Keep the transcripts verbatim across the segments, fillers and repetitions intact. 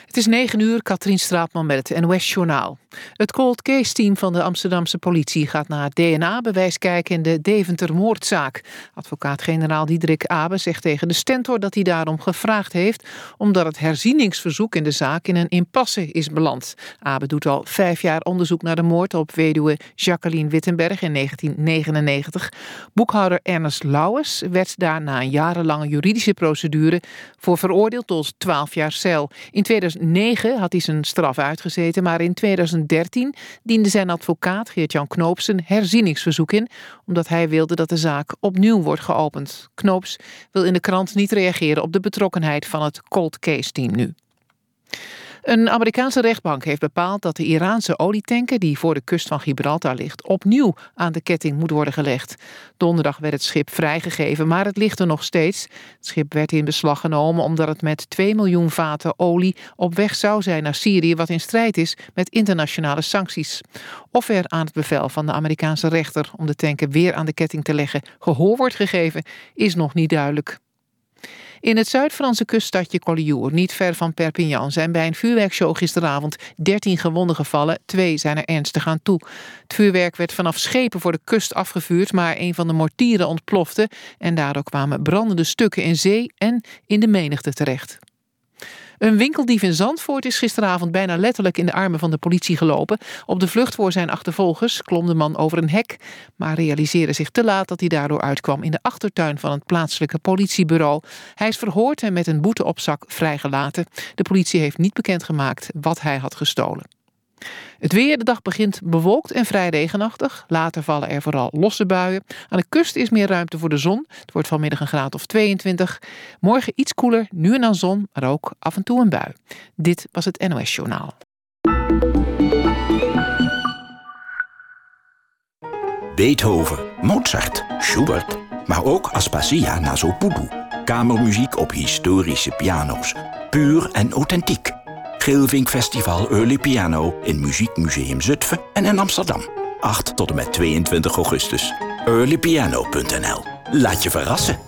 Het is negen uur, Katrien Straatman met het N O S-journaal. Het cold case team van de Amsterdamse politie gaat naar het D N A-bewijs kijken in de Deventer-moordzaak. Advocaat-generaal Diederik Abe zegt tegen de Stentor dat hij daarom gevraagd heeft, omdat het herzieningsverzoek in de zaak in een impasse is beland. Abe doet al vijf jaar onderzoek naar de moord op weduwe Jacqueline Wittenberg in negentien negenennegentig. Boekhouder Ernest Lauwers werd daar na een jarenlange juridische procedure voor veroordeeld tot twaalf jaar cel. In tweeduizend negen had hij zijn straf uitgezeten, maar in tweeduizend dertien diende zijn advocaat Geert-Jan Knoops een herzieningsverzoek in, omdat hij wilde dat de zaak opnieuw wordt geopend. Knoops wil in de krant niet reageren op de betrokkenheid van het cold case team nu. Een Amerikaanse rechtbank heeft bepaald dat de Iraanse olietanker die voor de kust van Gibraltar ligt opnieuw aan de ketting moet worden gelegd. Donderdag werd het schip vrijgegeven, maar het ligt er nog steeds. Het schip werd in beslag genomen omdat het met twee miljoen vaten olie op weg zou zijn naar Syrië, wat in strijd is met internationale sancties. Of er aan het bevel van de Amerikaanse rechter om de tanker weer aan de ketting te leggen gehoor wordt gegeven, is nog niet duidelijk. In het Zuid-Franse kuststadje Collioure, niet ver van Perpignan, zijn bij een vuurwerkshow gisteravond dertien gewonden gevallen. Twee zijn er ernstig aan toe. Het vuurwerk werd vanaf schepen voor de kust afgevuurd, maar een van de mortieren ontplofte en daardoor kwamen brandende stukken in zee en in de menigte terecht. Een winkeldief in Zandvoort is gisteravond bijna letterlijk in de armen van de politie gelopen. Op de vlucht voor zijn achtervolgers klom de man over een hek, maar realiseerde zich te laat dat hij daardoor uitkwam in de achtertuin van het plaatselijke politiebureau. Hij is verhoord en met een boete op zak vrijgelaten. De politie heeft niet bekendgemaakt wat hij had gestolen. Het weer, de dag begint bewolkt en vrij regenachtig. Later vallen er vooral losse buien. Aan de kust is meer ruimte voor de zon. Het wordt vanmiddag een graad of tweeëntwintig. Morgen iets koeler, nu en dan zon, maar ook af en toe een bui. Dit was het N O S-journaal. Beethoven, Mozart, Schubert, maar ook Aspasia Nasopudu. Kamermuziek op historische piano's. Puur en authentiek. Gilvink Festival Early Piano in Muziekmuseum Zutphen en in Amsterdam. acht tot en met tweeëntwintig augustus. early piano punt n l. Laat je verrassen.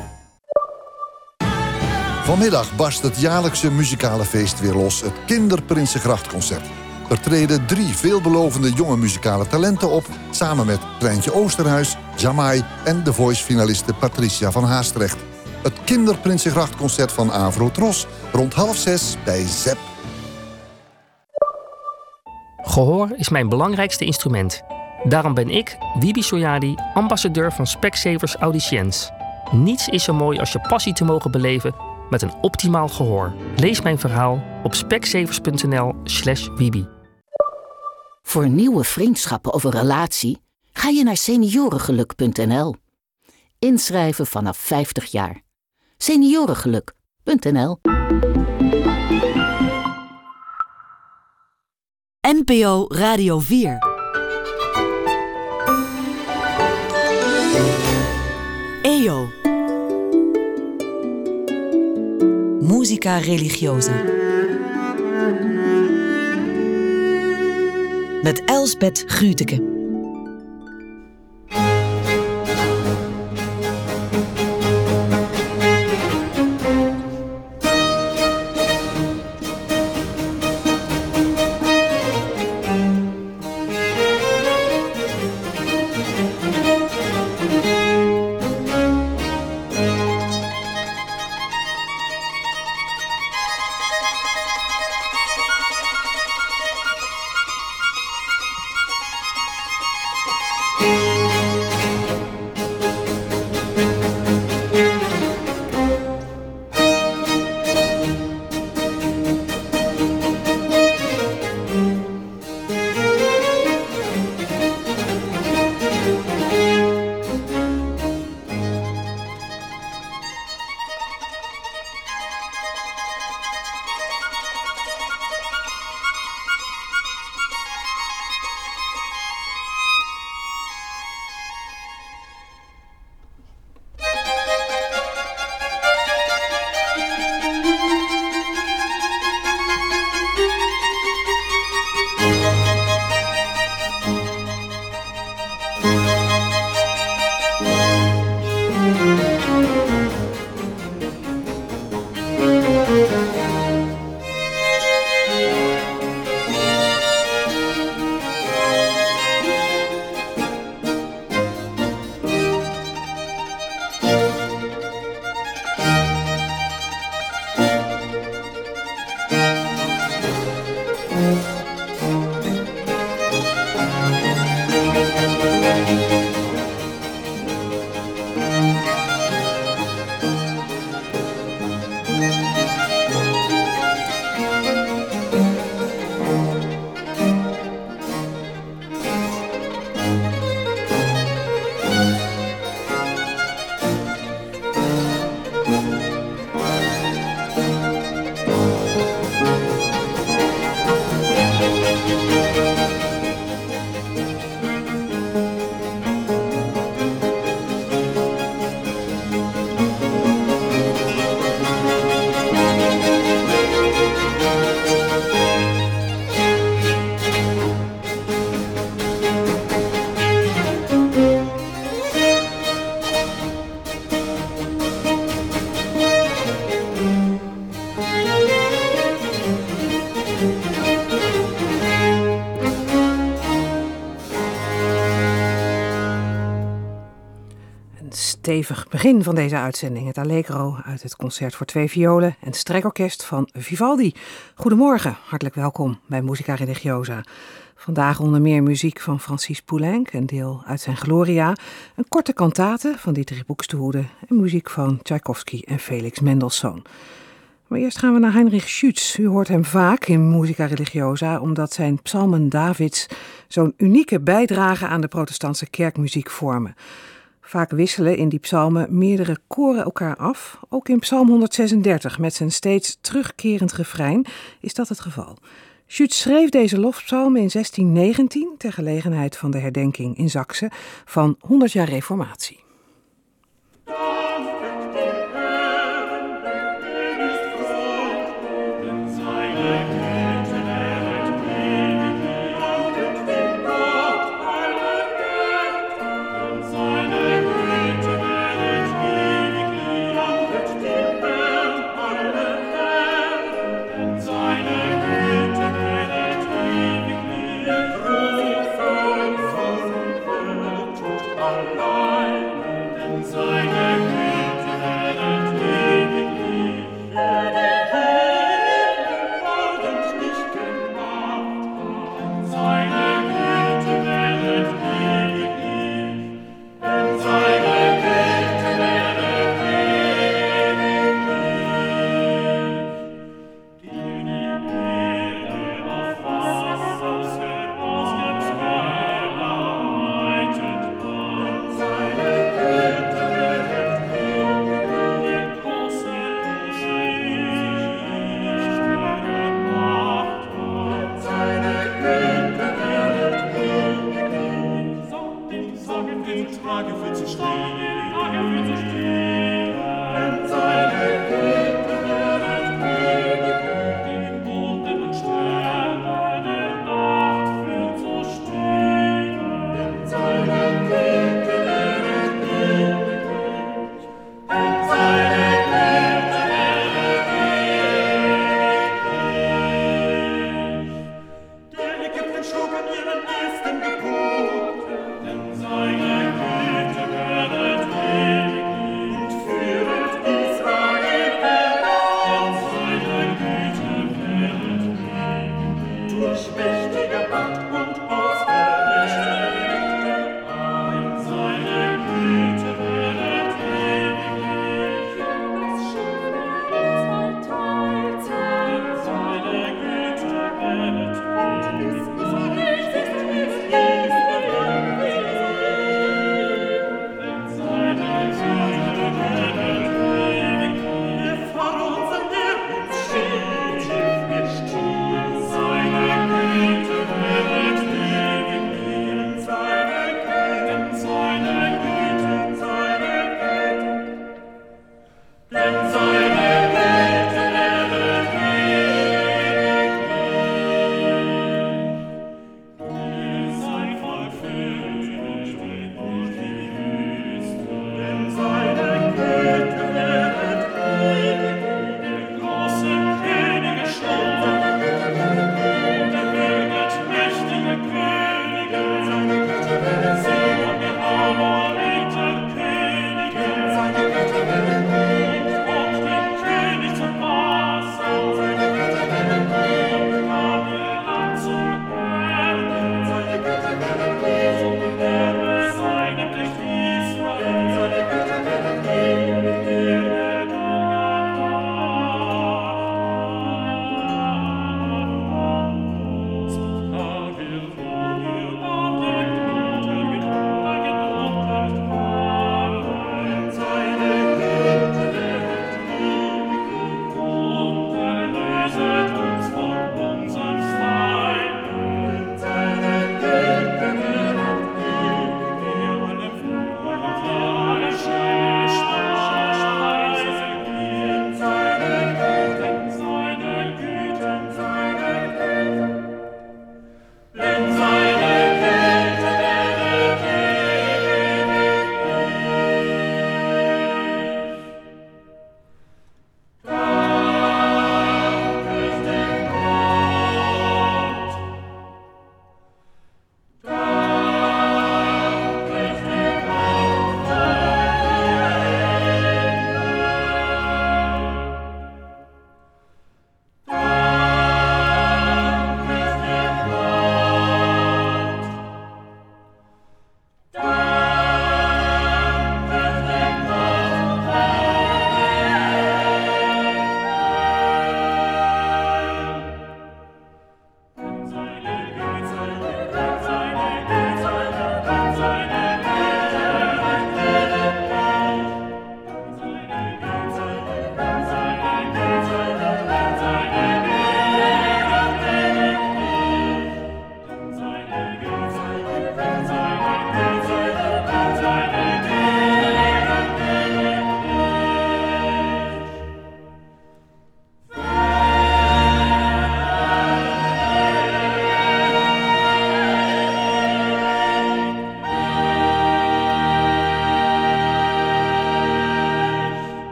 Vanmiddag barst het jaarlijkse muzikale feest weer los, het Kinderprinsengrachtconcert. Er treden drie veelbelovende jonge muzikale talenten op, samen met Treintje Oosterhuis, Jamai en de Voice-finaliste Patricia van Haastrecht. Het Kinderprinsengrachtconcert van Avro-Tros, rond half zes bij Zep. Gehoor is mijn belangrijkste instrument. Daarom ben ik, Wibi Soyadi, ambassadeur van Specsavers Audiciëns. Niets is zo mooi als je passie te mogen beleven met een optimaal gehoor. Lees mijn verhaal op specsavers punt n l slash wibi. Voor nieuwe vriendschappen of een relatie ga je naar seniorengeluk punt n l. Inschrijven vanaf vijftig jaar. seniorengeluk punt n l. N P O Radio vier. E O. Musica religiosa. Met Elsbeth Grütke. stevig begin van deze uitzending. Het Allegro uit het concert voor twee violen en strijkorkest van Vivaldi. Goedemorgen, hartelijk welkom bij Musica Religiosa. Vandaag onder meer muziek van Francis Poulenc, een deel uit zijn Gloria, een korte kantate van Dietrich Buxtehude en muziek van Tchaikovsky en Felix Mendelssohn. Maar eerst gaan we naar Heinrich Schütz. U hoort hem vaak in Musica Religiosa, omdat zijn psalmen Davids zo'n unieke bijdrage aan de protestantse kerkmuziek vormen. Vaak wisselen in die psalmen meerdere koren elkaar af. Ook in psalm honderdzesendertig met zijn steeds terugkerend refrein is dat het geval. Schütz schreef deze lofpsalmen in zestien negentien ter gelegenheid van de herdenking in Zaksen van honderd jaar reformatie. Allein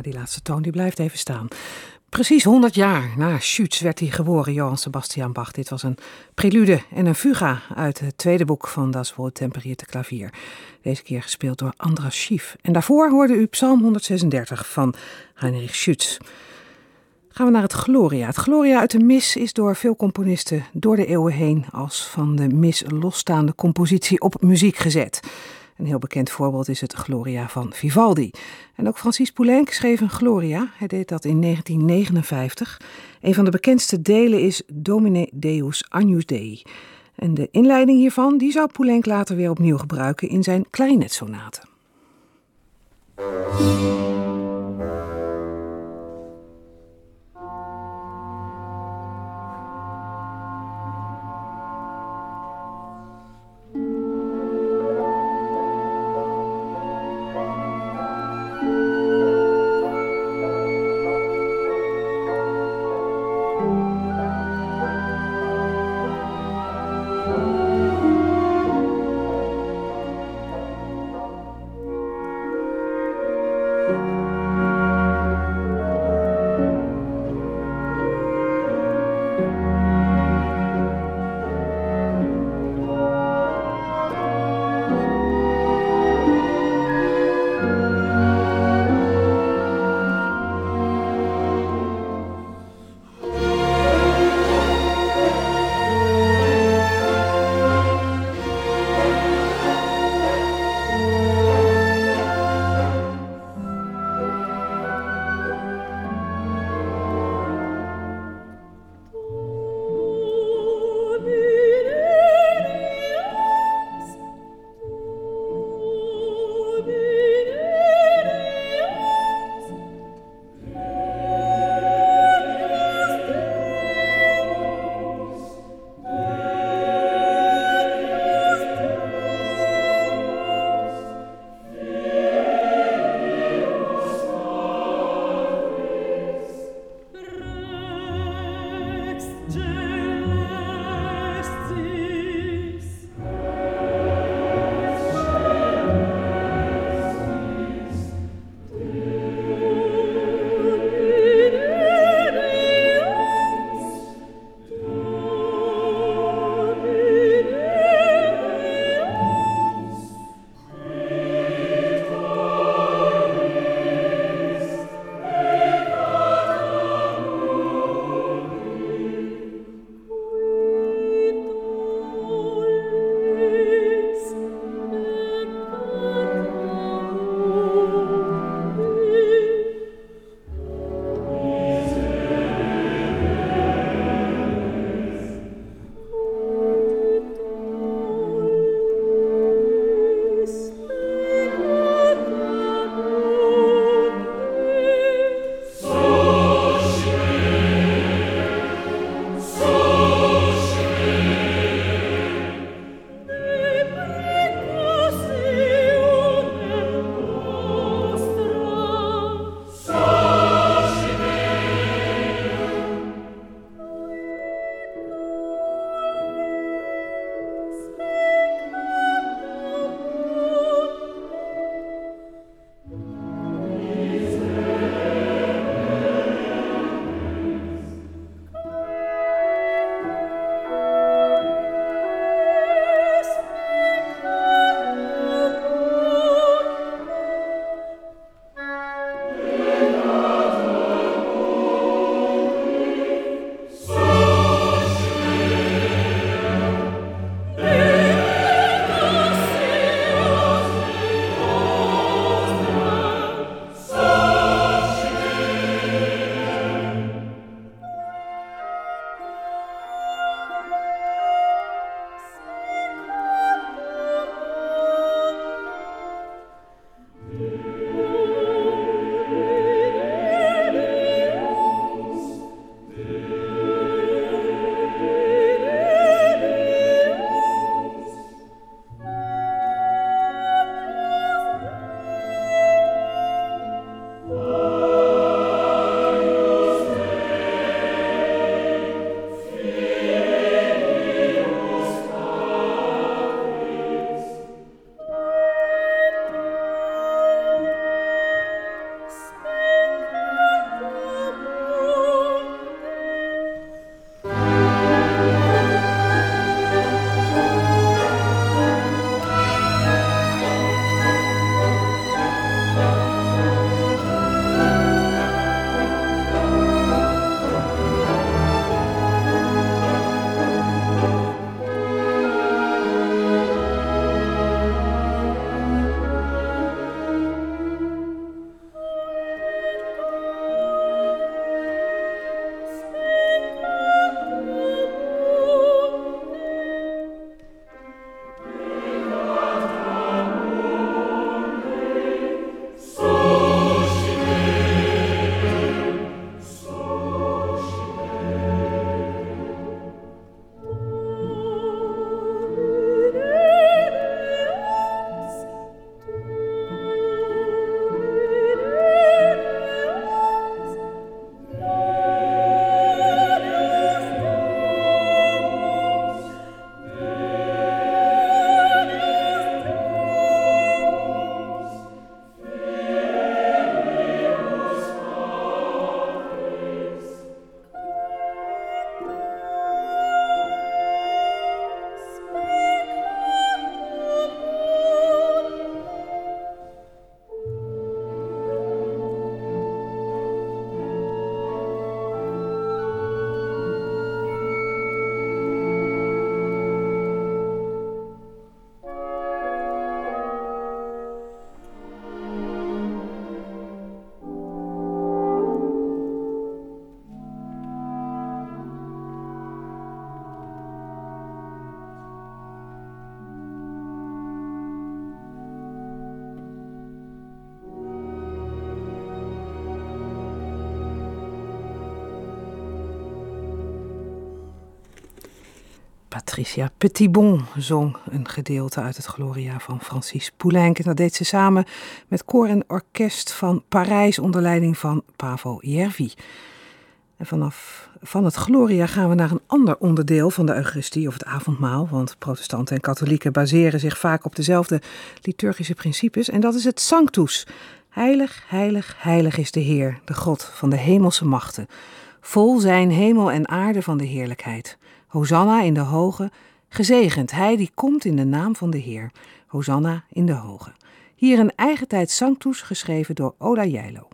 die laatste toon die blijft even staan. Precies honderd jaar na Schütz werd hij geboren, Johann Sebastian Bach. Dit was een prelude en een fuga uit het tweede boek van Das Wohltemperierte Klavier. Deze keer gespeeld door Andras Schief. En daarvoor hoorde u Psalm honderdzesendertig van Heinrich Schütz. Gaan we naar het Gloria. Het Gloria uit de mis is door veel componisten door de eeuwen heen als van de mis losstaande compositie op muziek gezet. Een heel bekend voorbeeld is het Gloria van Vivaldi. En ook Francis Poulenc schreef een Gloria. Hij deed dat in negentien negenenvijftig. Een van de bekendste delen is Domine Deus Agnus Dei. En de inleiding hiervan die zou Poulenc later weer opnieuw gebruiken in zijn klarinetsonate. Patricia Petitbon zong een gedeelte uit het Gloria van Francis Poulenc. En dat deed ze samen met koor en orkest van Parijs onder leiding van Paavo Järvi. En vanaf van het Gloria gaan we naar een ander onderdeel van de Eucharistie of het avondmaal. Want protestanten en katholieken baseren zich vaak op dezelfde liturgische principes. En dat is het Sanctus. Heilig, heilig, heilig is de Heer, de God van de hemelse machten. Vol zijn hemel en aarde van de heerlijkheid. Hosanna in de hoge, gezegend hij die komt in de naam van de Heer. Hosanna in de hoge. Hier een eigentijds Sanctus geschreven door Oda Jijlo.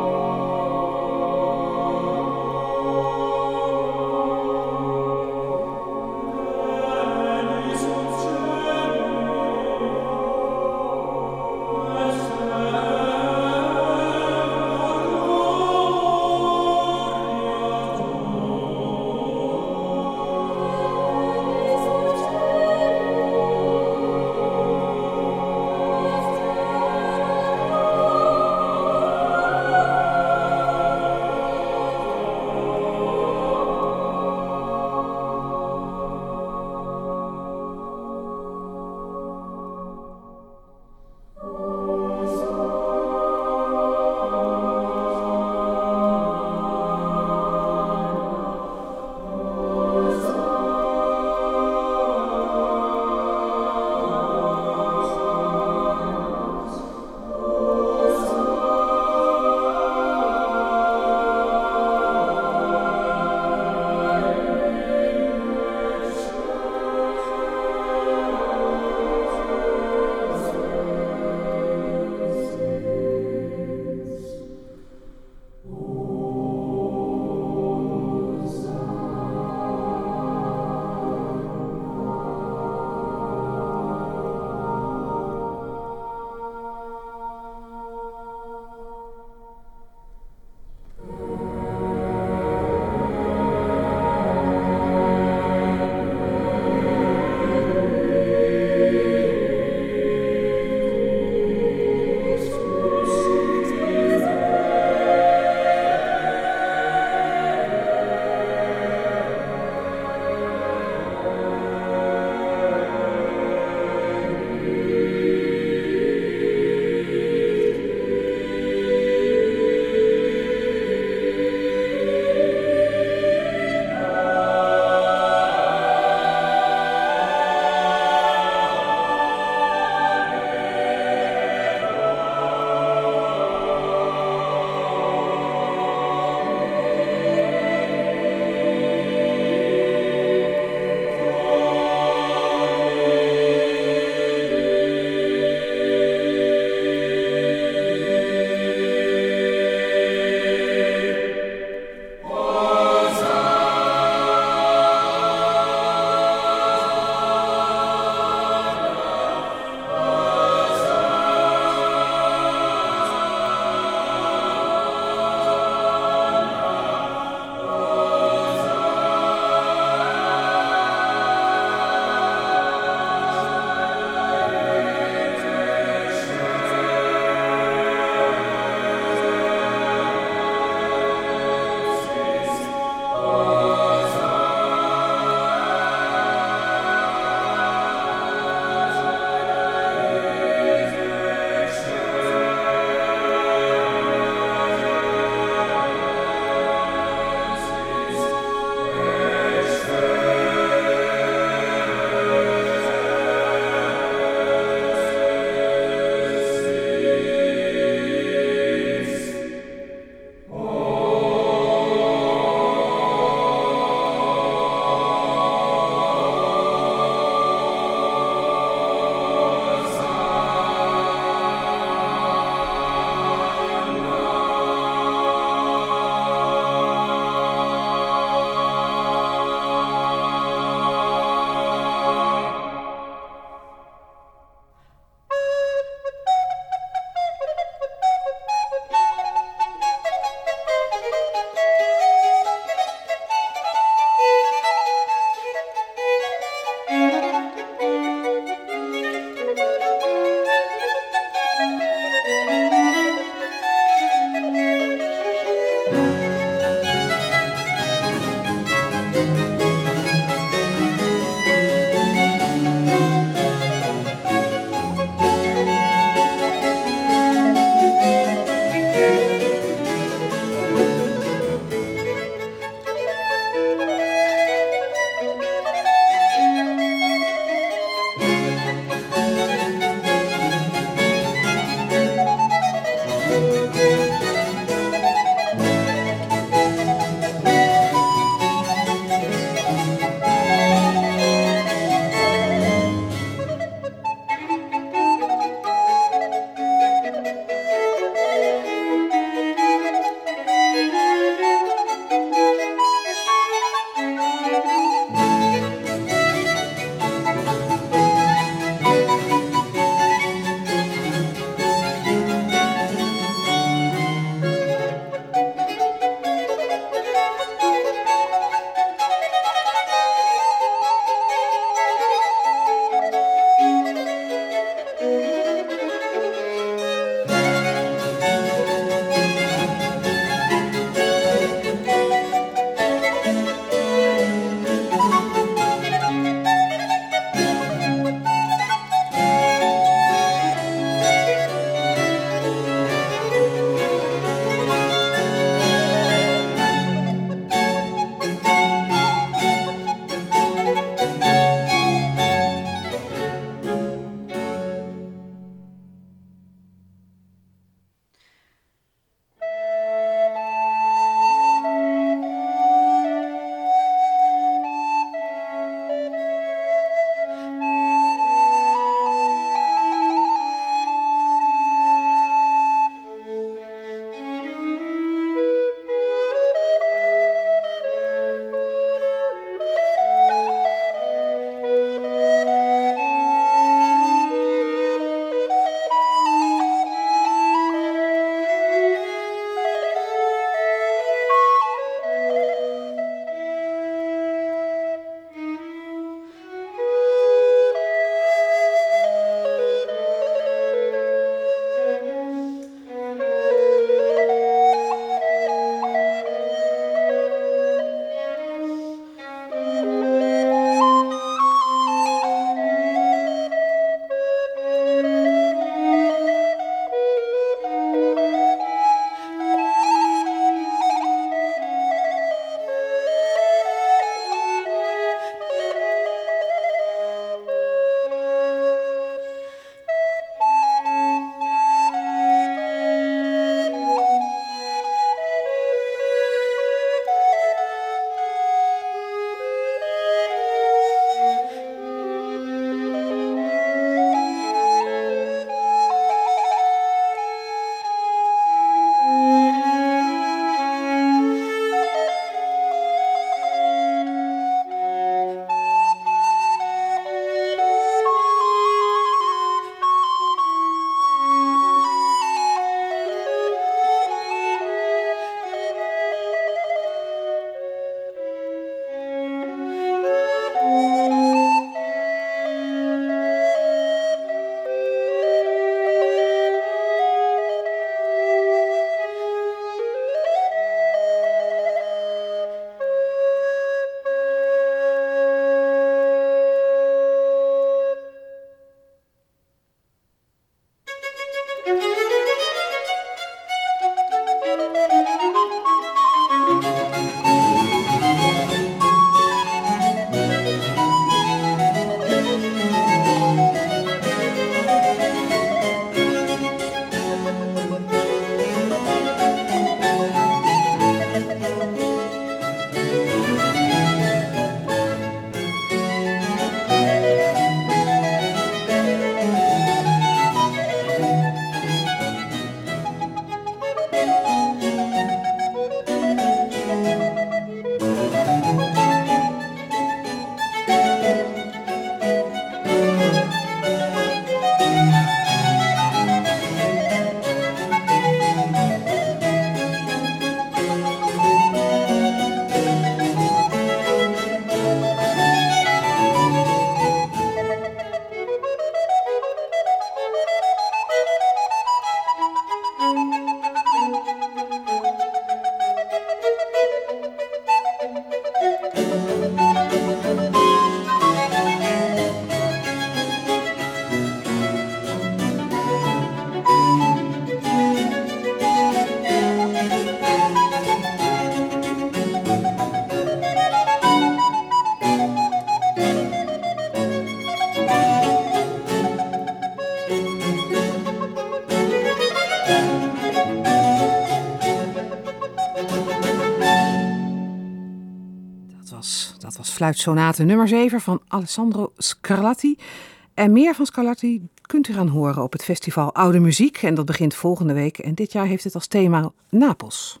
Dat was, dat was fluitsonate nummer zeven van Alessandro Scarlatti. En meer van Scarlatti kunt u gaan horen op het festival Oude Muziek. En dat begint volgende week. En dit jaar heeft het als thema Napels.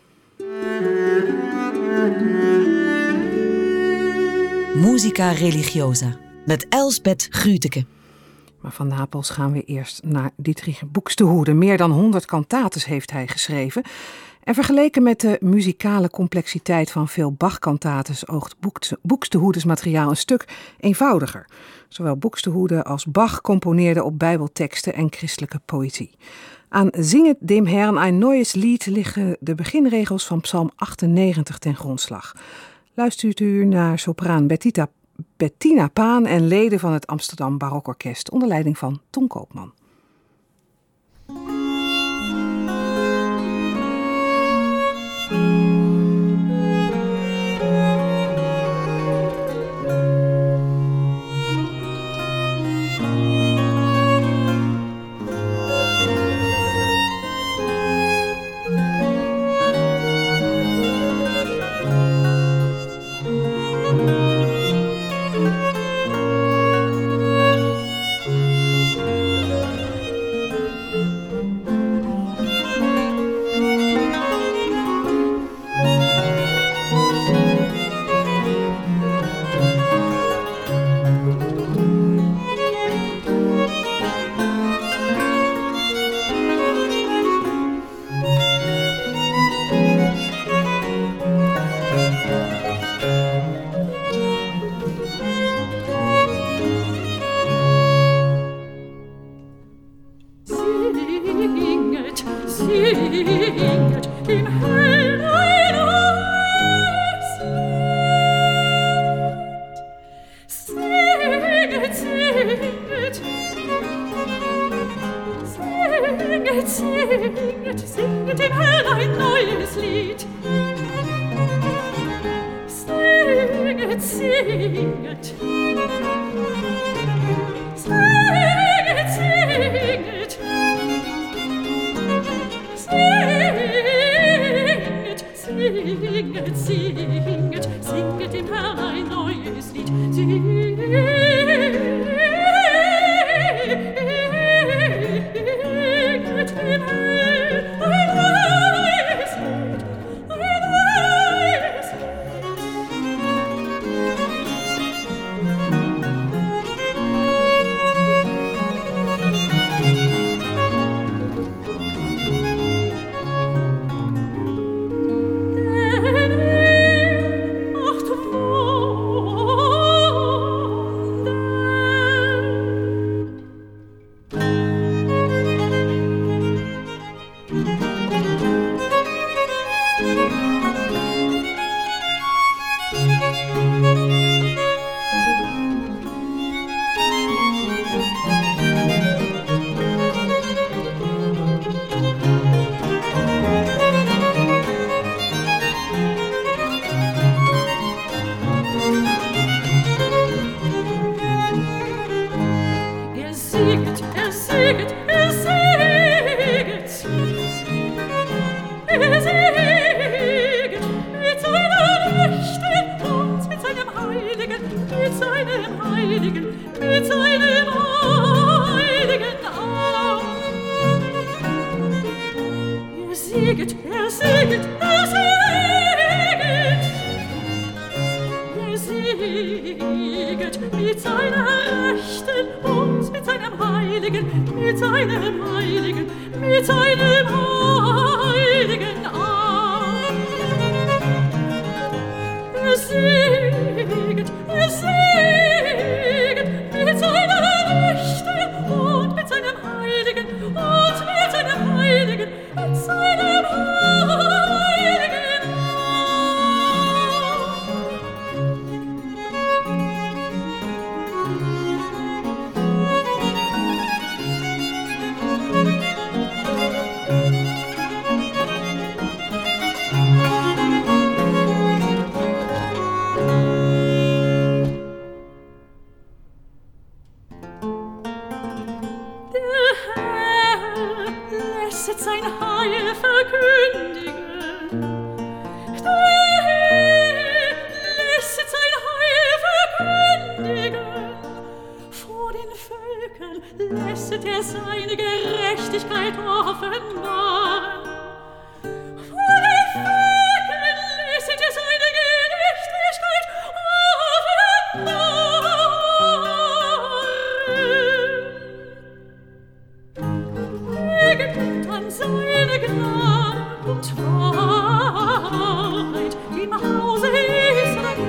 Musica religiosa met Elsbeth Grütke. Maar van Napels gaan we eerst naar Dietrich Buxtehude. Meer dan honderd cantates heeft hij geschreven. En vergeleken met de muzikale complexiteit van veel Bach-cantates oogt Buxtehudes materiaal een stuk eenvoudiger. Zowel Buxtehude als Bach componeerden op bijbelteksten en christelijke poëzie. Aan Zinget dem Herrn ein neues Lied liggen de beginregels van Psalm achtennegentig ten grondslag. Luistert u naar sopraan Bettina, Bettina Paan en leden van het Amsterdam Barokorkest onder leiding van Ton Koopman. seine Gerechtigkeit offenbaren. Vor den Völkern lässt er seine Gerechtigkeit offenbaren. Er gedenkt an seine Gnade und Wahrheit im Hause Israel.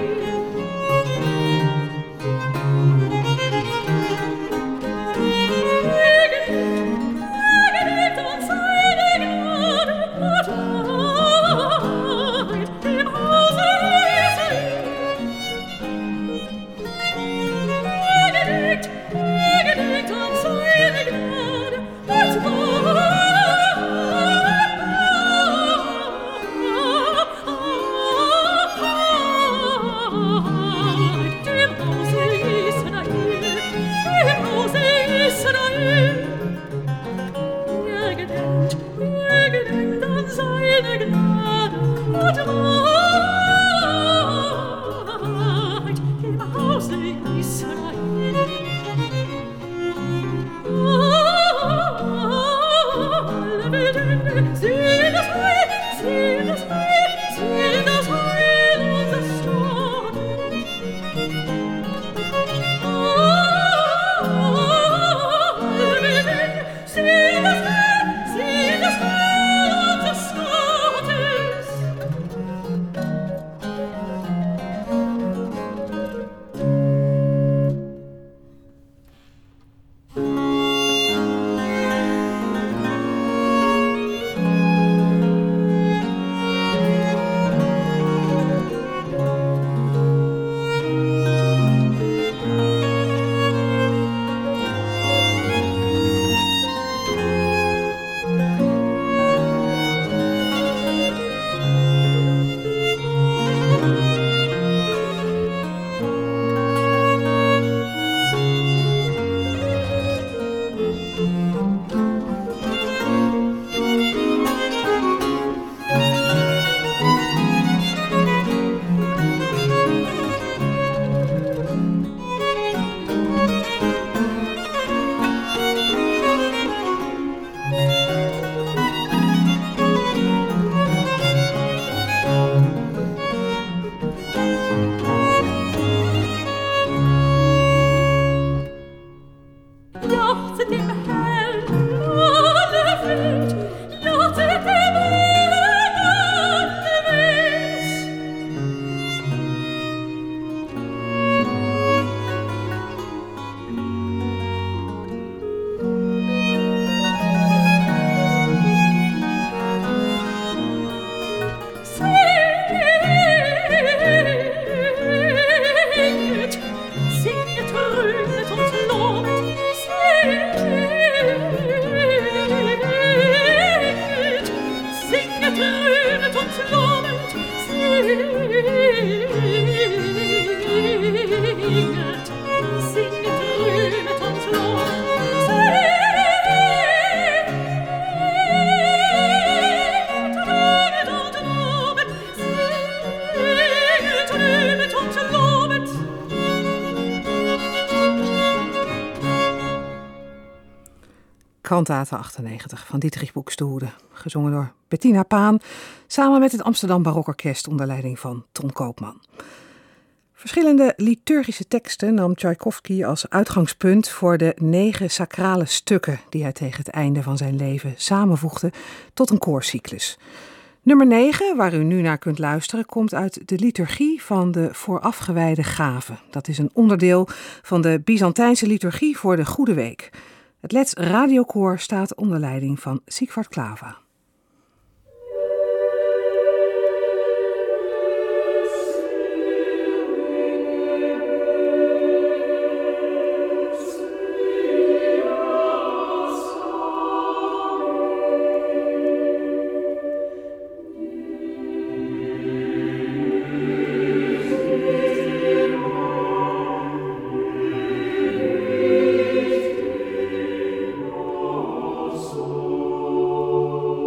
Kantate achtennegentig van Dietrich Buxtehude, gezongen door Bettina Paan, samen met het Amsterdam Barokorkest onder leiding van Ton Koopman. Verschillende liturgische teksten nam Tchaikovsky als uitgangspunt voor de negen sacrale stukken die hij tegen het einde van zijn leven samenvoegde tot een koorcyclus. Nummer negen, waar u nu naar kunt luisteren, komt uit de liturgie van de voorafgewijde gaven. Dat is een onderdeel van de Byzantijnse liturgie voor de Goede Week. Het Lets Radiokoor staat onder leiding van Siegfried Klava. Oh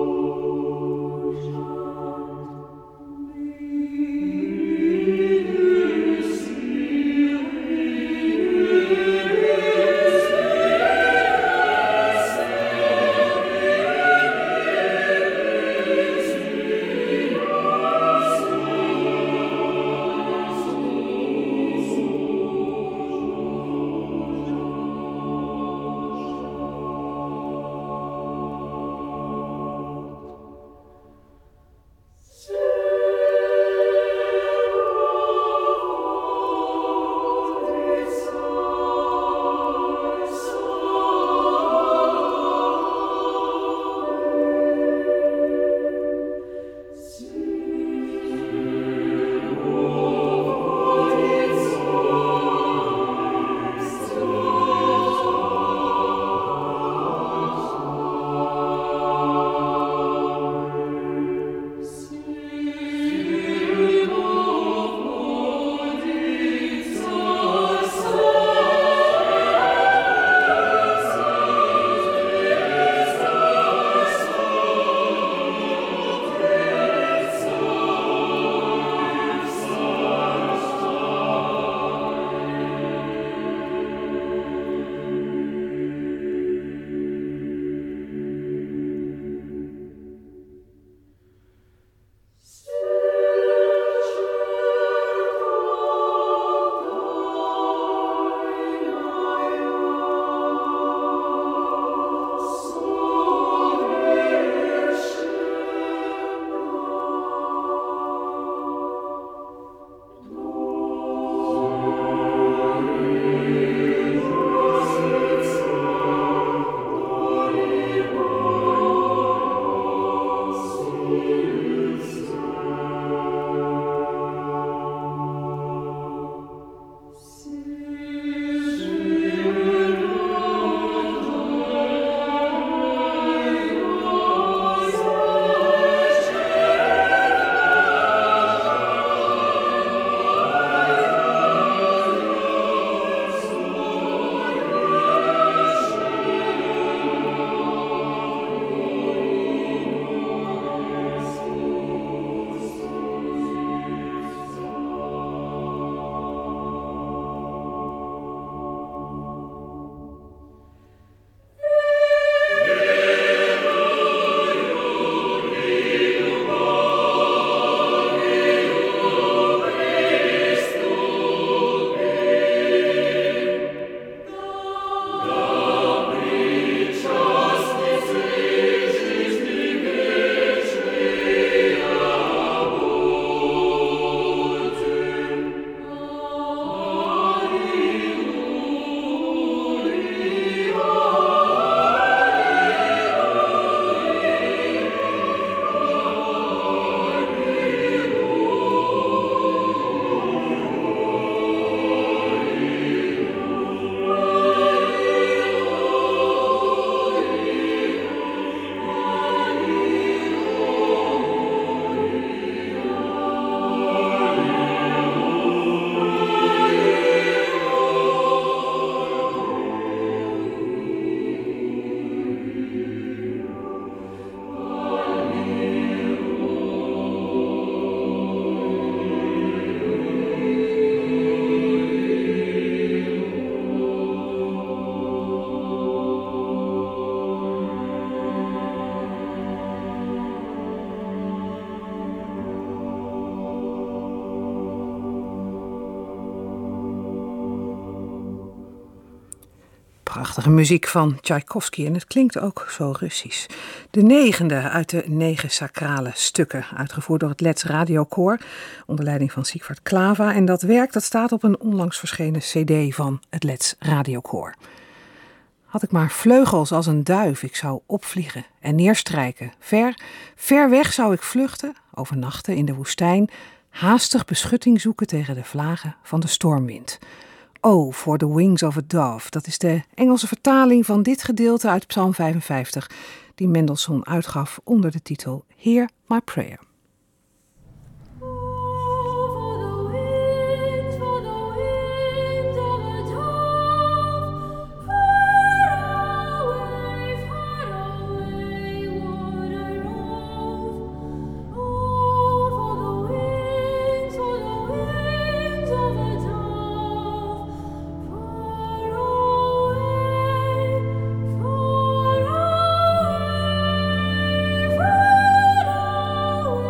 Prachtige muziek van Tchaikovsky en het klinkt ook zo Russisch. De negende uit de negen sacrale stukken, uitgevoerd door het Letz Radiokoor, onder leiding van Siegfried Klava. En dat werk dat staat op een onlangs verschenen cd van het Letz Radiokoor. Had ik maar vleugels als een duif, ik zou opvliegen en neerstrijken. Ver, ver weg zou ik vluchten, overnachten in de woestijn, haastig beschutting zoeken tegen de vlagen van de stormwind. Oh, for the wings of a dove. Dat is de Engelse vertaling van dit gedeelte uit Psalm vijfenvijftig, die Mendelssohn uitgaf onder de titel Hear My Prayer. Far away,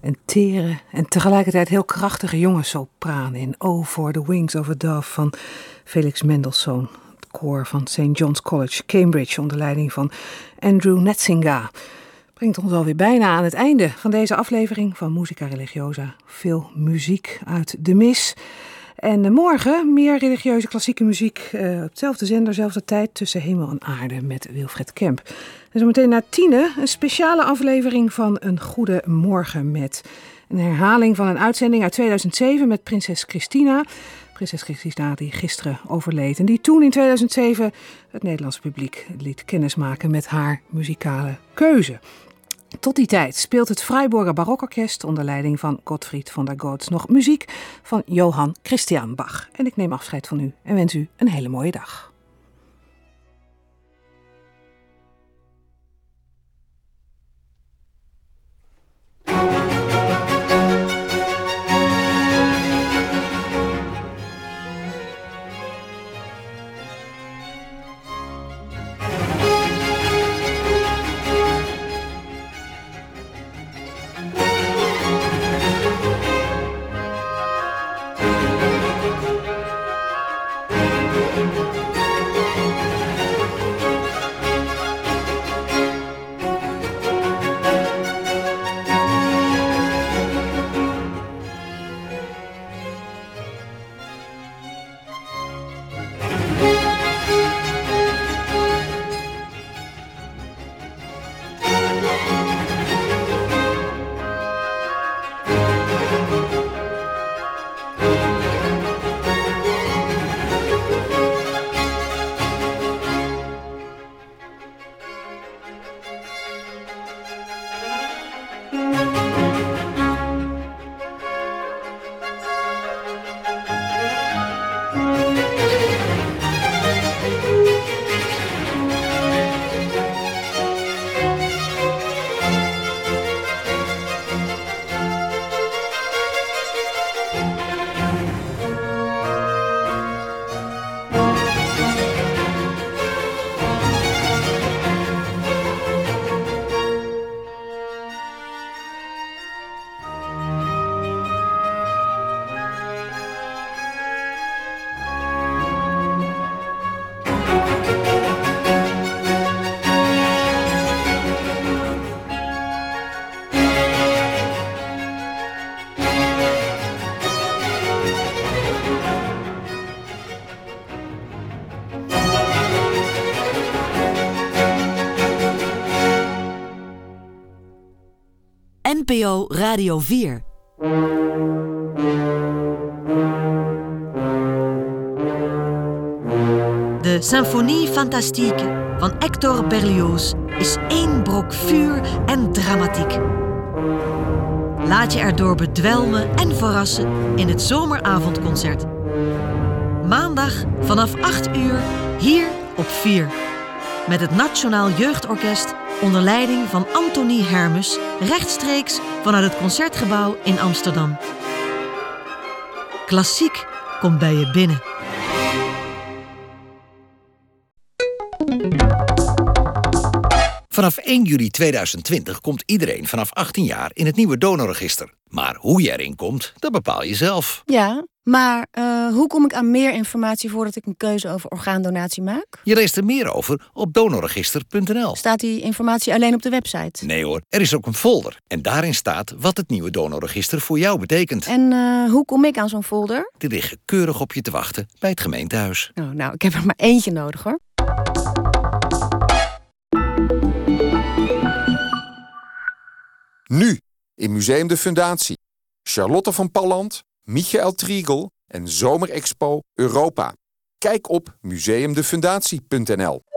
Een tere en tegelijkertijd heel krachtige jonge sopraan in Oh for the Wings of a Dove van Felix Mendelssohn. Het koor van Saint John's College, Cambridge, onder leiding van Andrew Netzinga. Brengt ons alweer bijna aan het einde van deze aflevering van Musica Religiosa. Veel muziek uit de mis. En morgen meer religieuze klassieke muziek uh, op hetzelfde zender, dezelfde tijd, tussen hemel en aarde met Wilfred Kemp. En zometeen na tienen een speciale aflevering van Een Goede Morgen met een herhaling van een uitzending uit tweeduizend zeven met prinses Christina. Prinses Christina die gisteren overleed en die toen in tweeduizend zeven het Nederlandse publiek liet kennismaken met haar muzikale keuze. Tot die tijd speelt het Freiburger Barokorkest onder leiding van Gottfried von der Goltz nog muziek van Johann Christian Bach. En ik neem afscheid van u en wens u een hele mooie dag. N P O Radio vier. De Symphonie Fantastique van Hector Berlioz is één brok vuur en dramatiek. Laat je erdoor bedwelmen en verrassen in het zomeravondconcert. Maandag vanaf acht uur hier op vier. Met het Nationaal Jeugdorkest onder leiding van Antonie Hermes, rechtstreeks vanuit het Concertgebouw in Amsterdam. Klassiek komt bij je binnen. Vanaf één juli tweeduizend twintig komt iedereen vanaf achttien jaar in het nieuwe donorregister. Maar hoe je erin komt, dat bepaal je zelf. Ja, maar uh, hoe kom ik aan meer informatie voordat ik een keuze over orgaandonatie maak? Je leest er meer over op donorregister punt n l. Staat die informatie alleen op de website? Nee hoor, er is ook een folder. En daarin staat wat het nieuwe donorregister voor jou betekent. En uh, hoe kom ik aan zo'n folder? Die liggen keurig op je te wachten bij het gemeentehuis. Oh, nou, ik heb er maar eentje nodig hoor. Nu, in Museum de Fundatie. Charlotte van Palland, Michael Triegel en Zomerexpo Europa. Kijk op museum de fundatie punt n l.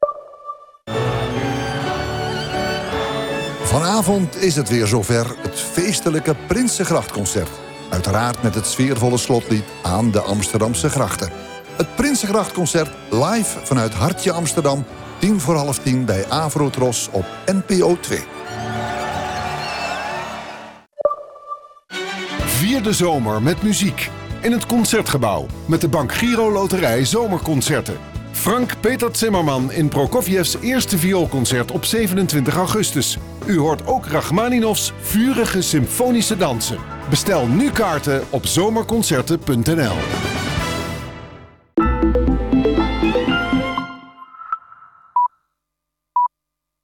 Vanavond is het weer zover, het feestelijke Prinsengrachtconcert. Uiteraard met het sfeervolle slotlied Aan de Amsterdamse Grachten. Het Prinsengrachtconcert live vanuit Hartje Amsterdam, tien voor half tien bij Avrotros op N P O twee. Vier de zomer met muziek in het Concertgebouw met de Bank Giro Loterij Zomerconcerten. Frank Peter Zimmerman in Prokofievs eerste vioolconcert op zevenentwintig augustus. U hoort ook Rachmaninovs vurige symfonische dansen. Bestel nu kaarten op zomerconcerten punt n l.